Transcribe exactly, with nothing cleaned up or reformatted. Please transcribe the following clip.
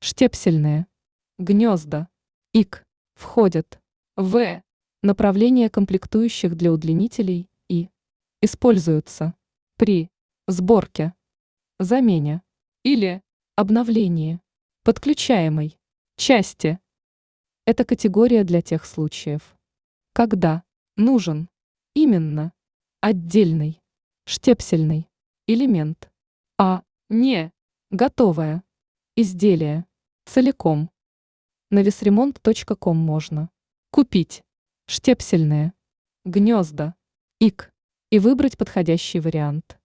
Штепсельные гнезда. Ик. Входят в направление комплектующих для удлинителей и используются при сборке, замене или обновлении подключаемой части. Это категория для тех случаев, когда нужен именно отдельный штепсельный элемент, а не готовое изделие целиком. На весремонт точка ком можно купить штепсельные гнезда ик и выбрать подходящий вариант.